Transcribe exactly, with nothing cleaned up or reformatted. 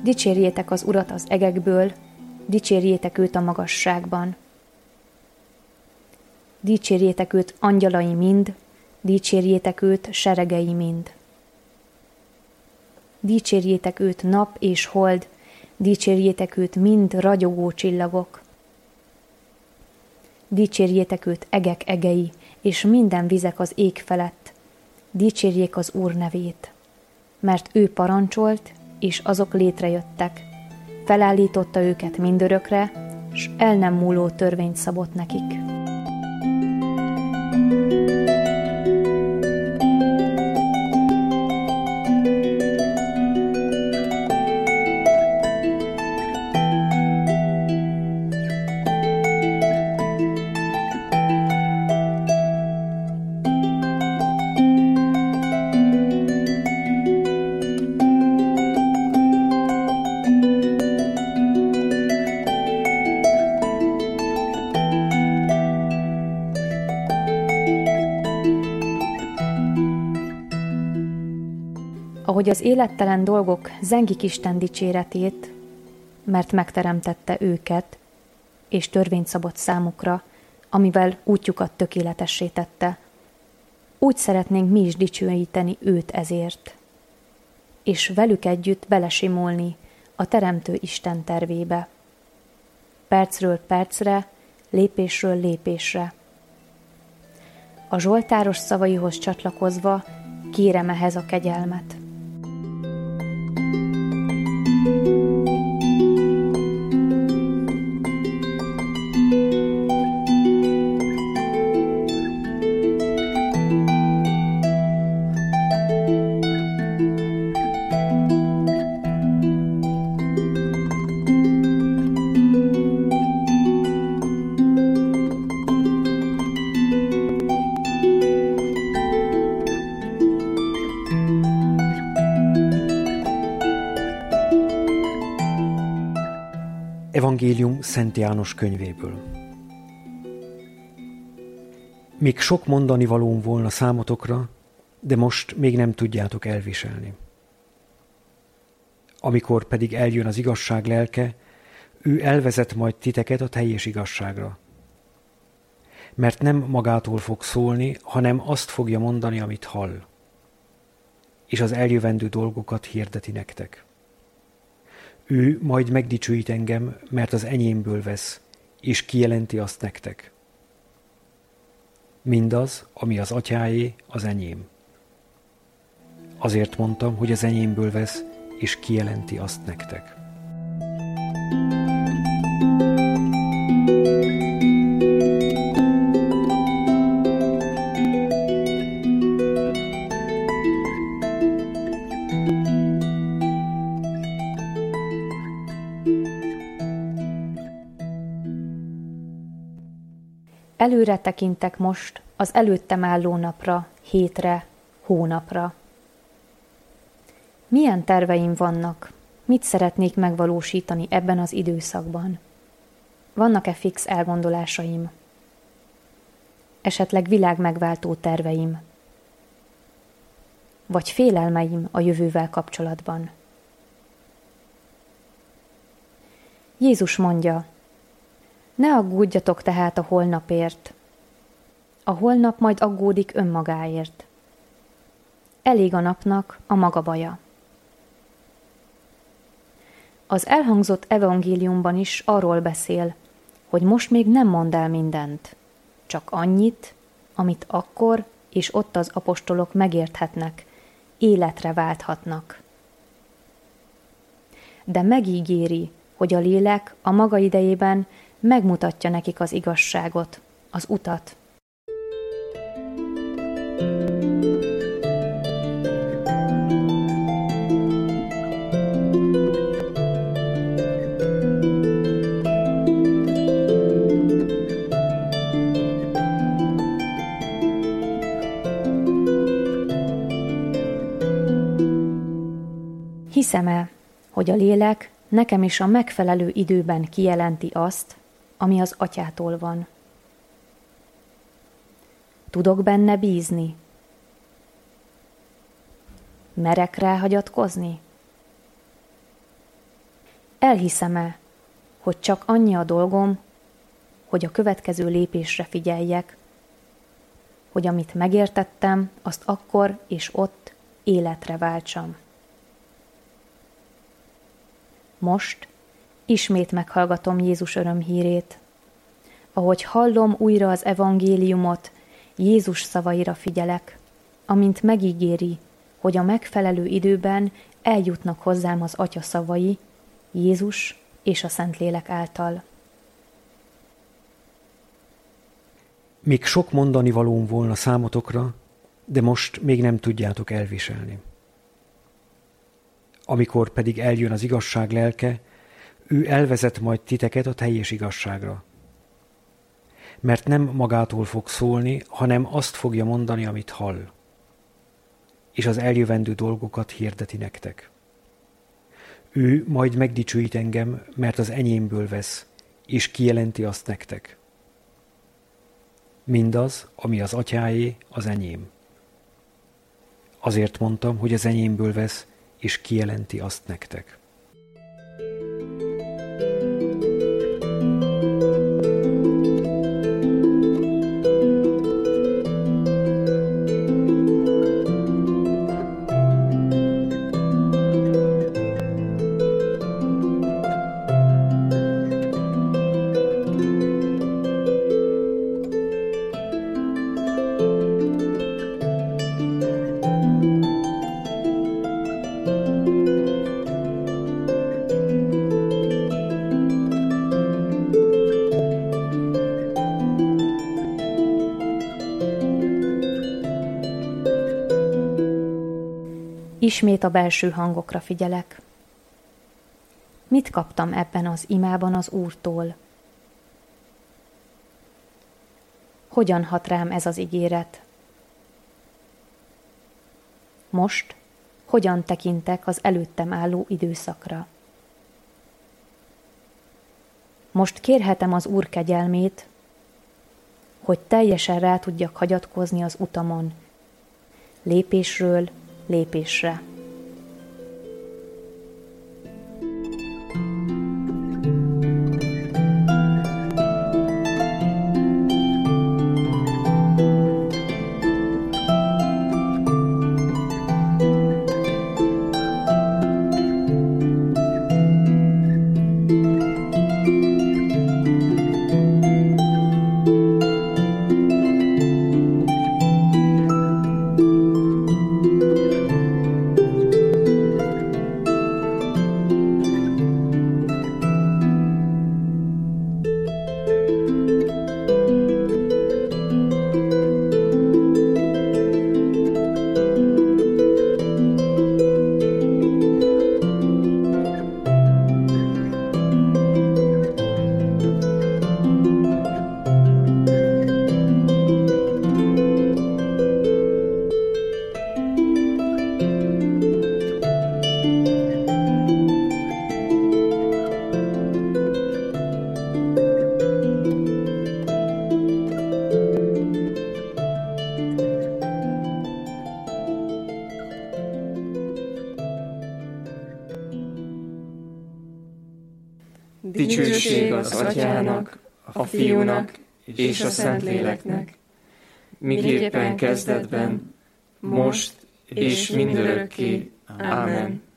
Dicsérjétek az Urat az egekből, dicsérjétek őt a magasságban. Dicsérjétek őt angyalai mind, dicsérjétek őt seregei mind. Dicsérjétek őt nap és hold, dicsérjétek őt mind ragyogó csillagok. Dicsérjétek őt egek egei, és minden vizek az ég felett. Dicsérjék az Úr nevét, mert ő parancsolt, és azok létrejöttek. Felállította őket mindörökre, s el nem múló törvényt szabott nekik. Ahogy az élettelen dolgok zengik Isten dicséretét, mert megteremtette őket, és törvényt szabott számukra, amivel útjukat tökéletessé tette, úgy szeretnénk mi is dicsőíteni őt ezért, és velük együtt belesimulni a Teremtő Isten tervébe. Percről percre, lépésről lépésre. A zsoltáros szavaihoz csatlakozva kérem ehhez a kegyelmet. Evangélium Szent János könyvéből. Még sok mondani valóm volna számotokra, de most még nem tudjátok elviselni. Amikor pedig eljön az igazság lelke, ő elvezet majd titeket a teljes igazságra. Mert nem magától fog szólni, hanem azt fogja mondani, amit hall. És az eljövendő dolgokat hirdeti nektek. Ő majd megdicsőít engem, mert az enyémből vesz, és kijelenti azt nektek. Mindaz, ami az atyáé, az enyém. Azért mondtam, hogy az enyémből vesz, és kijelenti azt nektek. Előre tekintek most az előttem álló napra, hétre, hónapra. Milyen terveim vannak? Mit szeretnék megvalósítani ebben az időszakban? Vannak-e fix elgondolásaim? Esetleg világmegváltó terveim? Vagy félelmeim a jövővel kapcsolatban? Jézus mondja, ne aggódjatok tehát a holnapért. A holnap majd aggódik önmagáért. Elég a napnak a maga baja. Az elhangzott evangéliumban is arról beszél, hogy most még nem mond el mindent, csak annyit, amit akkor és ott az apostolok megérthetnek, életre válthatnak. De megígéri, hogy a lélek a maga idejében megmutatja nekik az igazságot, az utat. Hiszem-e, hogy a lélek nekem is a megfelelő időben kijelenti azt, ami az atyától van? Tudok benne bízni? Merek rá hagyatkozni? Elhiszem-e, hogy csak annyi a dolgom, hogy a következő lépésre figyeljek, hogy amit megértettem, azt akkor és ott életre váltsam. Most ismét meghallgatom Jézus örömhírét. Ahogy hallom újra az evangéliumot, Jézus szavaira figyelek, amint megígéri, hogy a megfelelő időben eljutnak hozzám az Atya szavai, Jézus és a Szentlélek által. Még sok mondani valóm volna számotokra, de most még nem tudjátok elviselni. Amikor pedig eljön az igazság lelke, ő elvezet majd titeket a teljes igazságra. Mert nem magától fog szólni, hanem azt fogja mondani, amit hall. És az eljövendő dolgokat hirdeti nektek. Ő majd megdicsőít engem, mert az enyémből vesz, és kijelenti azt nektek. Mindaz, ami az atyáé, az enyém. Azért mondtam, hogy az enyémből vesz, és kijelenti azt nektek. Ismét a belső hangokra figyelek. Mit kaptam ebben az imában az Úrtól? Hogyan hat rám ez az ígéret? Most hogyan tekintek az előttem álló időszakra? Most kérhetem az Úr kegyelmét, hogy teljesen rá tudjak hagyatkozni az utamon, lépésről lépésre. Dicsőség az Atyának, a Fiúnak és a Szentléleknek, miképpen kezdetben, most és mindörökké. Ámen.